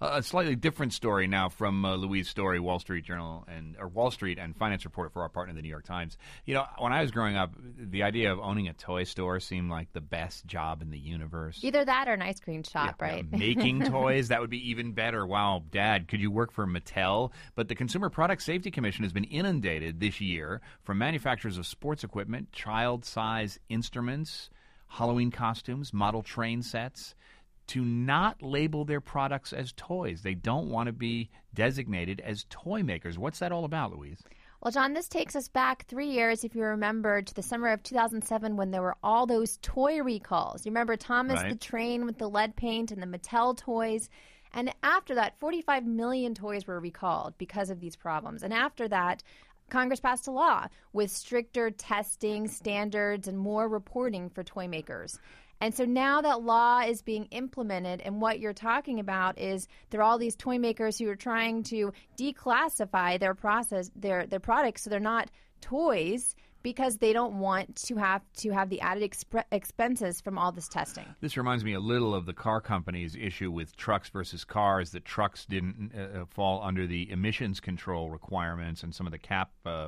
A slightly different story now from Louise Story, Wall Street and finance reporter for our partner, the New York Times. You know, when I was growing up, the idea of owning a toy store seemed like the best job in the universe. Either that or an ice cream shop, right? Making toys, that would be even better. Wow, Dad, could you work for Mattel? But the Consumer Product Safety Commission has been inundated this year from manufacturers of sports equipment, child-size instruments, Halloween costumes, model train sets, to not label their products as toys. They don't want to be designated as toy makers. What's that all about, Louise? Well, John, this takes us back 3 years, if you remember, to the summer of 2007 when there were all those toy recalls. You remember Thomas the Train with the lead paint and the Mattel toys? And after that, 45 million toys were recalled because of these problems. And after that, Congress passed a law with stricter testing standards and more reporting for toy makers. And so now that law is being implemented, and what you're talking about is there are all these toy makers who are trying to declassify their products so they're not toys because they don't want to have the added expenses from all this testing. This reminds me a little of the car company's issue with trucks versus cars, that trucks didn't fall under the emissions control requirements and some of the cap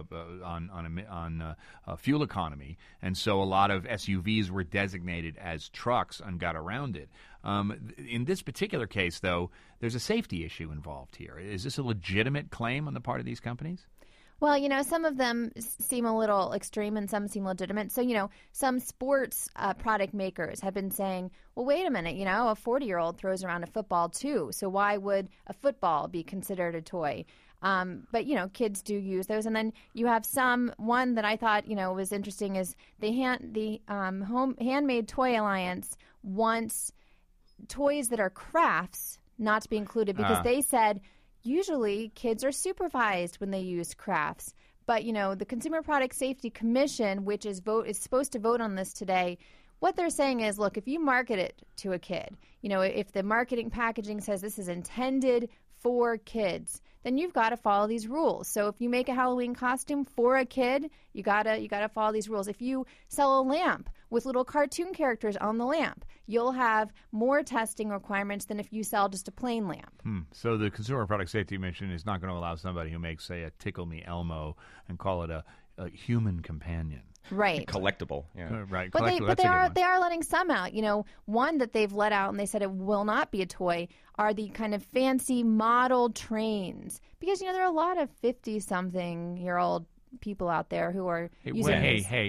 on fuel economy. And so a lot of SUVs were designated as trucks and got around it. In this particular case, though, there's a safety issue involved here. Is this a legitimate claim on the part of these companies? Well, you know, some of them seem a little extreme and some seem legitimate. So, you know, some sports product makers have been saying, well, wait a minute, you know, a 40-year-old throws around a football too. So why would a football be considered a toy? But, you know, kids do use those. And then you have one that I thought, you know, was interesting is the Handmade Toy Alliance wants toys that are crafts not to be included because they said usually kids are supervised when they use crafts. But, you know, the Consumer Product Safety Commission, which is supposed to vote on this today, what they're saying is, look, if you market it to a kid, you know, if the marketing packaging says this is intended for kids, then you've got to follow these rules. So if you make a Halloween costume for a kid, you gotta follow these rules. If you sell a lamp with little cartoon characters on the lamp, you'll have more testing requirements than if you sell just a plain lamp. So the Consumer Product Safety Commission is not going to allow somebody who makes, say, a Tickle Me Elmo and call it a human companion. Right. Collectible. Yeah. Right. But they are letting some out. You know, one that they've let out and they said it will not be a toy are the kind of fancy model trains. Because, you know, there are a lot of 50-something-year-old people out there who are using these. Hey,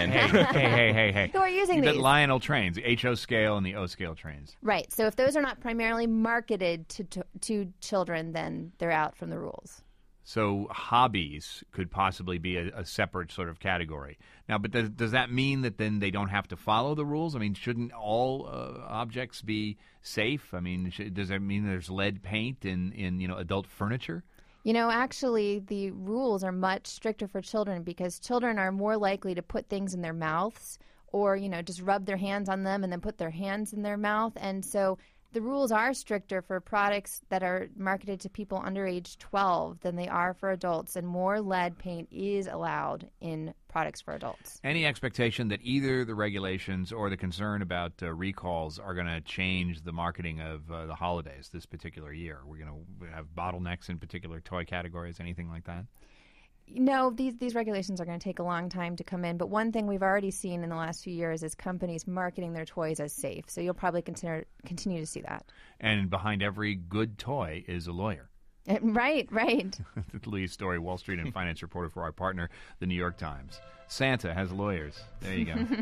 men. Who are using these. The Lionel trains, the HO scale and the O scale trains. Right. So if those are not primarily marketed to children, then they're out from the rules. So hobbies could possibly be a separate sort of category. Now, but does that mean that then they don't have to follow the rules? I mean, shouldn't all objects be safe? I mean, does that mean there's lead paint in you know, adult furniture? You know, actually, the rules are much stricter for children because children are more likely to put things in their mouths or, you know, just rub their hands on them and then put their hands in their mouth. And so the rules are stricter for products that are marketed to people under age 12 than they are for adults, and more lead paint is allowed in products for adults. Any expectation that either the regulations or the concern about recalls are going to change the marketing of the holidays this particular year? We're going to have bottlenecks in particular toy categories, anything like that? No, these regulations are going to take a long time to come in. But one thing we've already seen in the last few years is companies marketing their toys as safe. So you'll probably continue to see that. And behind every good toy is a lawyer. Right. Louise Story, Wall Street and finance reporter for our partner, the New York Times. Santa has lawyers. There you go.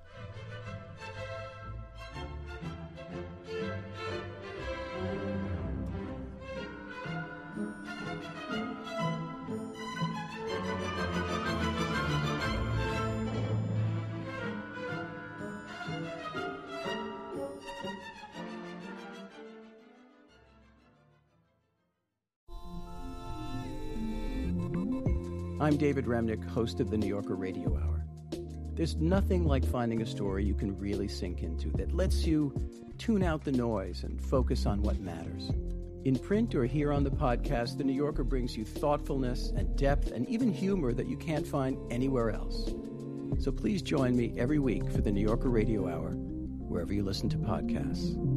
I'm David Remnick, host of the New Yorker Radio Hour. There's nothing like finding a story you can really sink into that lets you tune out the noise and focus on what matters. In print or here on the podcast, the New Yorker brings you thoughtfulness and depth and even humor that you can't find anywhere else. So please join me every week for the New Yorker Radio Hour, wherever you listen to podcasts.